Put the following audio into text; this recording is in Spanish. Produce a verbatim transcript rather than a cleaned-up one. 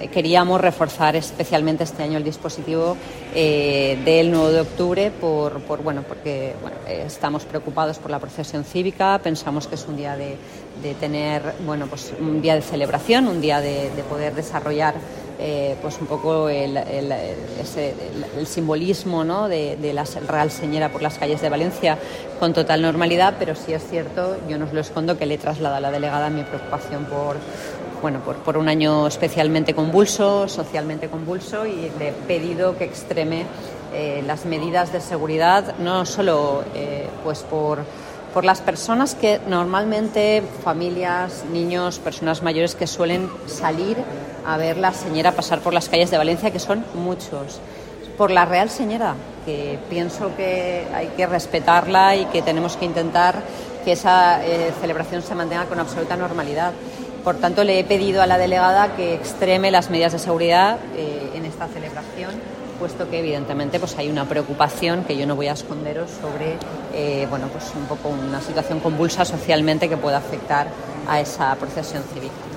queríamos reforzar especialmente este año el dispositivo eh, del nueve de octubre por, por, bueno, porque bueno, eh, estamos preocupados por la procesión cívica, pensamos que es un día de, de tener, bueno, pues un día de celebración, un día de, de poder desarrollar eh, pues un poco el, el, ese, el, el simbolismo, ¿no?, de, de la Real Señera por las calles de Valencia con total normalidad, pero sí es cierto, yo no os lo escondo, que le he trasladado a la delegada mi preocupación por Bueno, por, por un año especialmente convulso, socialmente convulso, y le he pedido que extreme eh, las medidas de seguridad, no solo eh, pues por, por las personas que normalmente, familias, niños, personas mayores que suelen salir a ver la Señera pasar por las calles de Valencia, que son muchos, por la Real Señera, que pienso que hay que respetarla y que tenemos que intentar que esa eh, celebración se mantenga con absoluta normalidad. Por tanto, le he pedido a la delegada que extreme las medidas de seguridad eh, en esta celebración, puesto que evidentemente pues hay una preocupación que yo no voy a esconderos sobre eh, bueno, pues un poco una situación convulsa socialmente que pueda afectar a esa procesión cívica.